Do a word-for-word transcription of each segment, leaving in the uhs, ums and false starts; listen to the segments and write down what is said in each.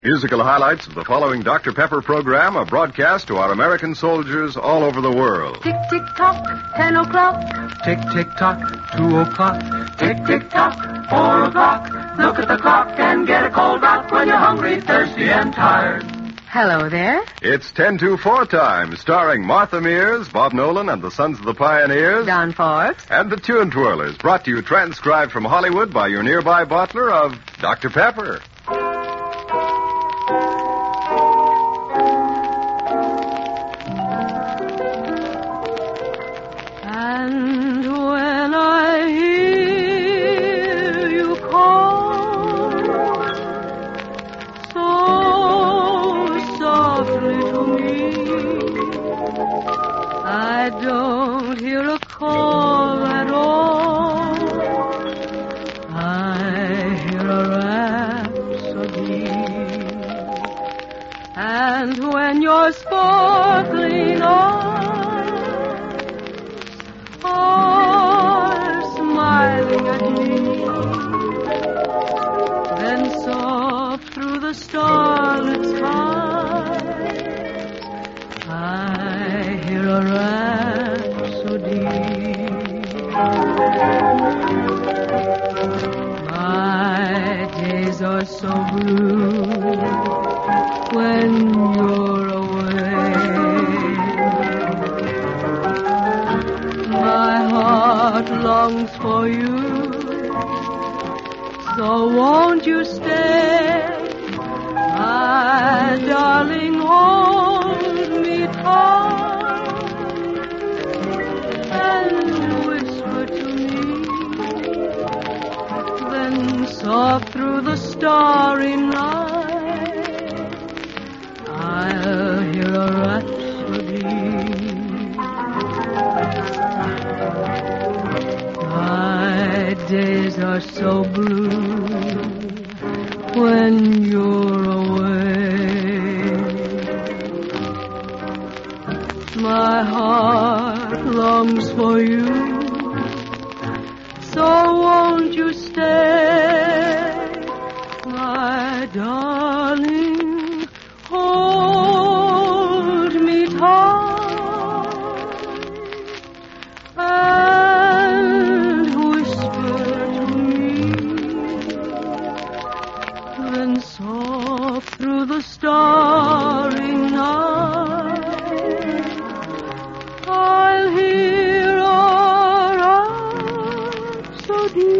Musical highlights of the following Doctor Pepper program are broadcast to our American soldiers all over the world. Tick, tick, tock, ten o'clock. Tick, tick, tock, two o'clock. Tick, tick, tock, four o'clock. Look at the clock and get a cold rock when you're hungry, thirsty, and tired. Hello there. It's ten to four time, starring Martha Mears, Bob Nolan, and the Sons of the Pioneers. Don Forbes. And the Tune Twirlers, brought to you transcribed from Hollywood by your nearby bottler of Doctor Pepper. And when I hear you call so softly to me, I don't hear a call at all. I hear a rhapsody. And when you're sparkling eyes are smiling at me, then soft through the starlit skies I hear a rhapsody. My days are so blue when you're away. My heart longs for you, so won't you stay? My darling, hold me tight and whisper to me. Then soft through the starry night I'll hear a rhapsody. My days are so blue when you're away. My heart longs for you, so won't you stay, my darling? Hold me tight and whisper to me. Then soft through the starry night I'll hear a rhapsody.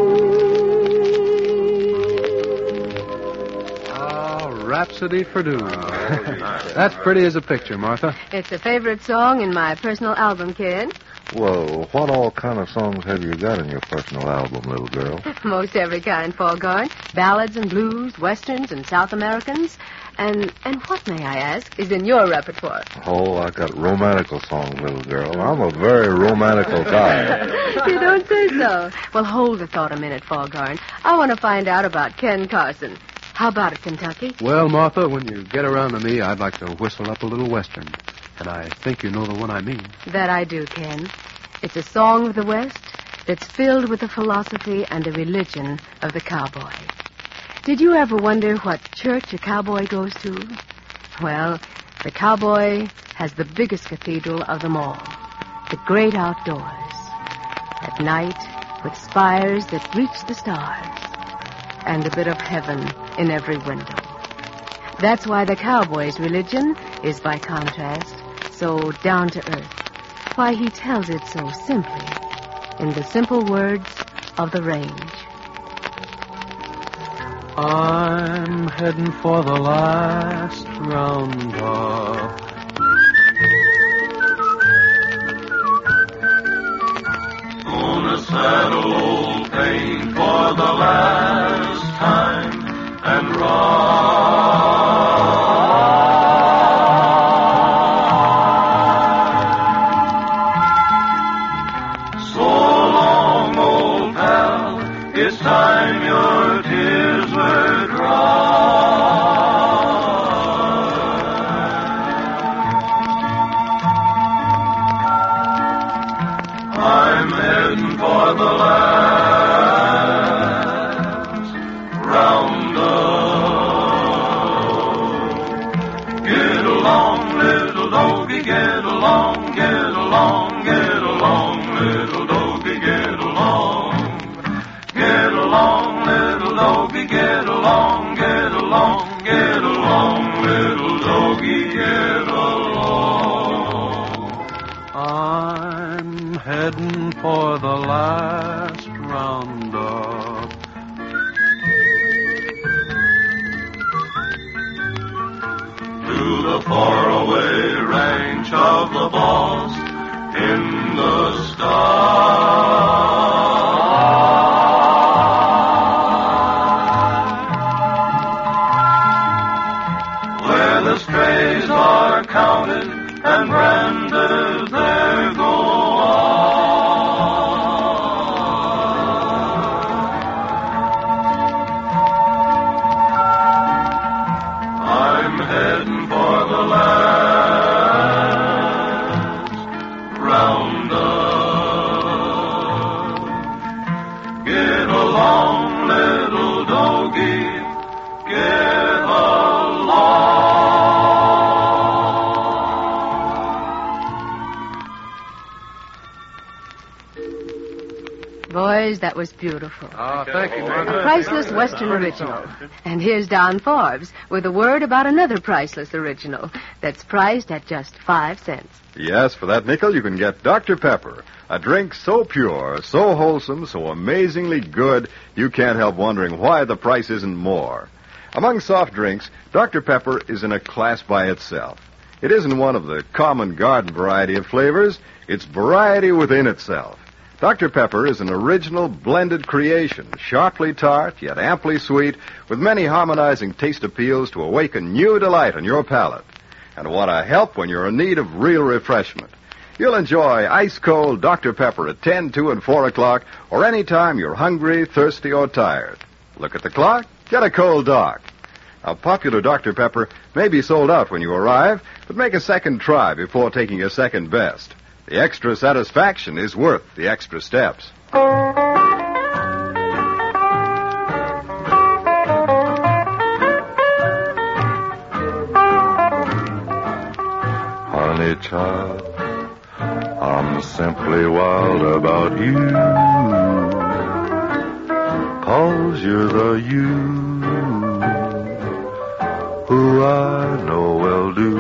Ah, Rhapsody for Doo. That's pretty as a picture, Martha. It's a favorite song in my personal album, kid. Well, what all kind of songs have you got in your personal album, little girl? Most every kind, Foghorn. Ballads and blues, westerns and South Americans. And and what, may I ask, is in your repertoire? Oh, I got romantical songs, little girl. I'm a very romantical guy. You don't say so. Well, hold the thought a minute, Foghorn. I want to find out about Ken Carson. How about it, Kentucky? Well, Martha, when you get around to me, I'd like to whistle up a little western. And I think you know the one I mean. That I do, Ken. It's a song of the West that's filled with the philosophy and the religion of the cowboy. Did you ever wonder what church a cowboy goes to? Well, the cowboy has the biggest cathedral of them all, the great outdoors. At night, with spires that reach the stars, and a bit of heaven in every window. That's why the cowboy's religion is, by contrast, so down to earth. Why he tells it so simply, in the simple words of the range. I'm heading for the last roundup. On a saddle, old pain, for the last time, and ride. So long, old pal, it's time your tears were dry. I'm heading for the last doggy, get along, get along, get along, little doggy, get along. Get along, little doggy, get along, get along, get along, little doggy, get along. I'm heading for the last roundup. To the faraway ranch of the boss in the sky. Where the strays are counted and branded, there go I'm heading for the last roundup. Get along, little doggy, get along. Boys, that was beautiful. Ah, thank you, A Martha. priceless Western original. And here's Don Forbes with a word about another priceless original that's priced at just five cents. Yes, for that nickel, you can get Doctor Pepper, a drink so pure, so wholesome, so amazingly good, you can't help wondering why the price isn't more. Among soft drinks, Doctor Pepper is in a class by itself. It isn't one of the common garden variety of flavors. It's variety within itself. Doctor Pepper is an original blended creation, sharply tart, yet amply sweet, with many harmonizing taste appeals to awaken new delight on your palate. And what a help when you're in need of real refreshment. You'll enjoy ice-cold Doctor Pepper at ten, two, and four o'clock, or any time you're hungry, thirsty, or tired. Look at the clock, get a cold Doc. Now, popular Doctor Pepper may be sold out when you arrive, but make a second try before taking a second best. The extra satisfaction is worth the extra steps. Honey child, I'm simply wild about you. 'Cause you're the you who I know well do.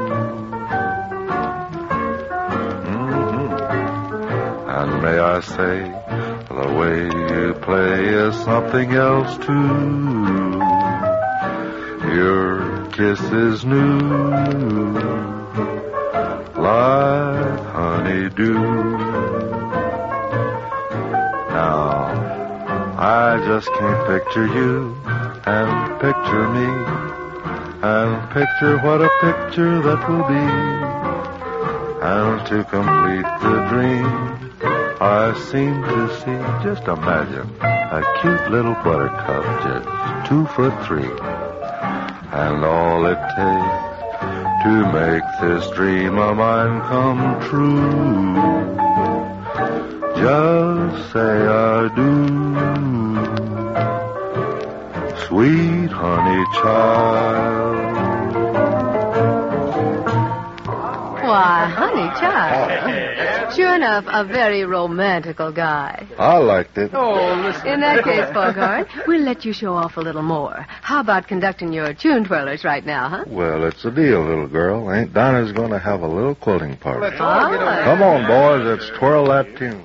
And may I say, the way you play is something else too. Your kiss is new, like honeydew. Now, I just can't picture you and picture me and picture what a picture that will be. And to complete the dream, I seem to see, just imagine, a cute little buttercup just two foot three. And all it takes to make this dream of mine come true, just say I do. Sweet honey child. Why, honey child. Sure enough, a very romantical guy. I liked it. Oh, listen. In that case, Bogart, we'll let you show off a little more. How about conducting your tune twirlers right now, huh? Well, it's a deal, little girl. Ain't Donna's going to have a little quilting party? Let's all get on. Come on, boys. Let's twirl that tune.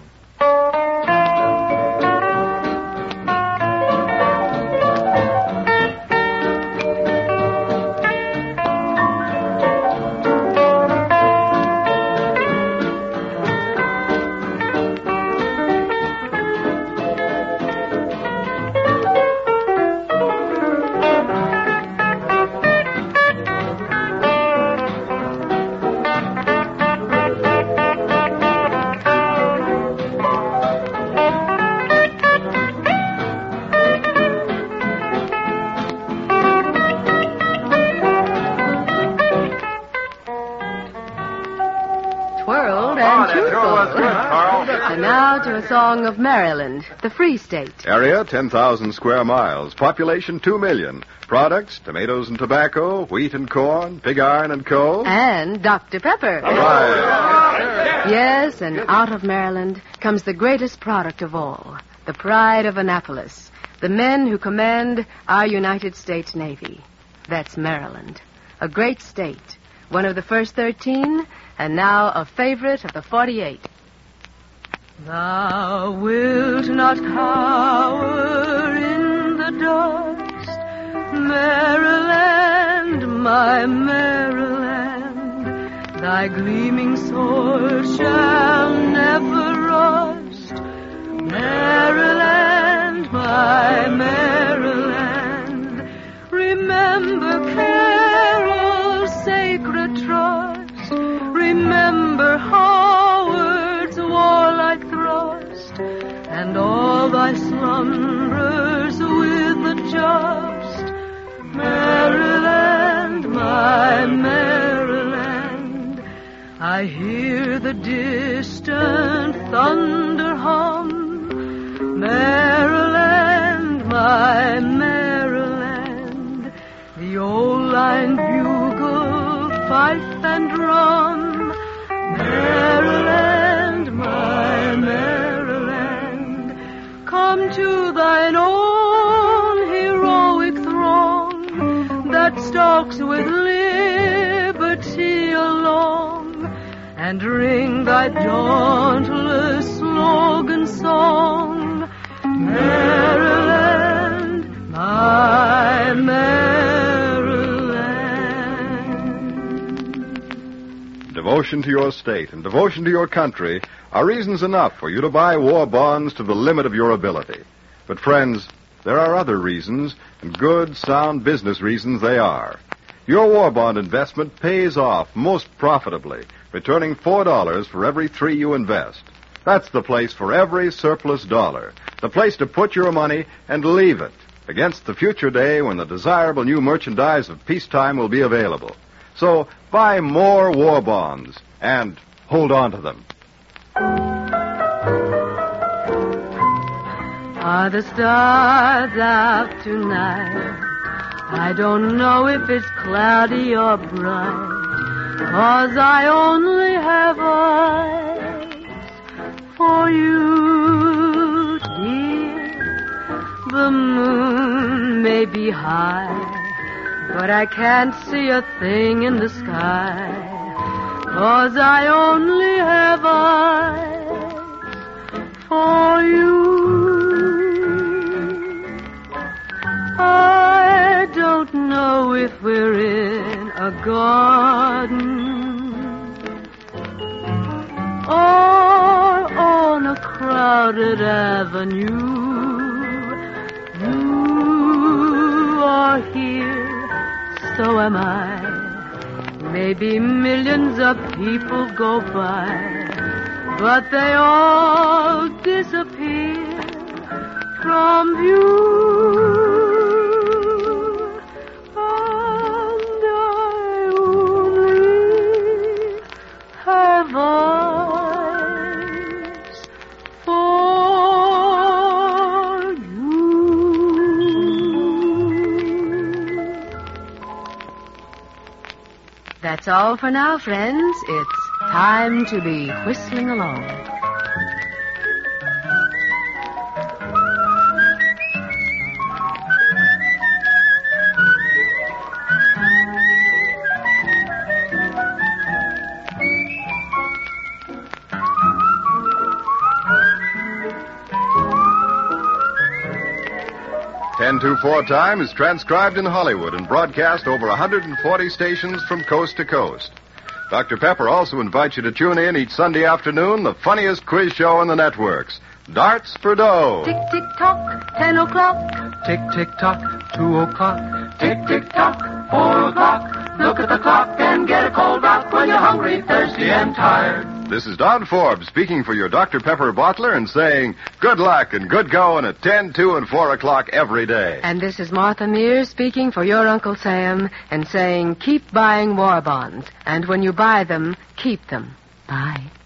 And now to a song of Maryland, the Free State. Area, ten thousand square miles. Population, two million. Products, tomatoes and tobacco, wheat and corn, pig iron and coal. And Doctor Pepper. Right. Yes, and out of Maryland comes the greatest product of all, the pride of Annapolis, the men who command our United States Navy. That's Maryland, a great state, one of the first thirteen, and now a favorite of the forty-eight. Thou wilt not cower in the dust, Maryland, my Maryland, thy gleaming sword shall never rust. Maryland, my Maryland, remember Carroll's sacred trust, remember Howard's warlike thrust, and all thy slumbers with the just. Maryland, my Maryland, I hear the distant thunder hum. Maryland, my Maryland, the old line bugle, fife and drum. Maryland, my Maryland, come to thine own heroic throng that stalks with liberty along, and ring thy dauntless slogan song. Maryland, my Maryland. Devotion to your state and devotion to your country are reasons enough for you to buy war bonds to the limit of your ability. But, friends, there are other reasons, and good, sound business reasons they are. Your war bond investment pays off most profitably, returning four dollars for every three you invest. That's the place for every surplus dollar, the place to put your money and leave it against the future day when the desirable new merchandise of peacetime will be available. So buy more war bonds and hold on to them. Are the stars out tonight? I don't know if it's cloudy or bright, 'cause I only have eyes for you, dear. The moon may be high, but I can't see a thing in the sky, 'cause I only have eyes for you. I don't know if we're in a garden or on a crowded avenue. You are here, so am I. Maybe millions of people go by, but they all disappear from view. And I only have eyes for you. That's all for now, friends. It's time to be whistling along. ten two four Time is transcribed in Hollywood and broadcast over one hundred forty stations from coast to coast. Doctor Pepper also invites you to tune in each Sunday afternoon, the funniest quiz show on the networks, Darts for Dough. Tick, tick, tock, ten o'clock. Tick, tick, tock, two o'clock. Tick, tick, tock, four o'clock. Look at the clock and get a cold rock when you're hungry, thirsty, and tired. This is Don Forbes speaking for your Doctor Pepper bottler and saying good luck and good going at ten, two, and four o'clock every day. And this is Martha Mears speaking for your Uncle Sam and saying keep buying war bonds. And when you buy them, keep them. Bye.